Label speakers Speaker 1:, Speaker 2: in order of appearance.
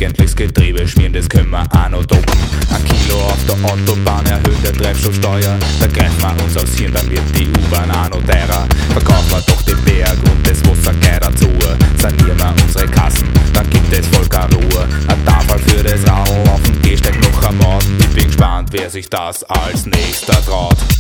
Speaker 1: ordentliches Getriebe schmieren, das können wir auch noch doppen. 1 Kilo auf der Autobahn erhöht der Treibstoffsteuer, da greifen wir uns aufs Hirn, dann wird die U-Bahn auch noch teurer. Verkaufen wir doch den Berg und das Wasser gleich dazu, sanieren wir unsere Kassen, dann gibt es voll keine Ruhe. Ein Tafel für das Radl auf dem Gehsteig noch am Maut, ich bin gespannt, wer sich das als nächster traut.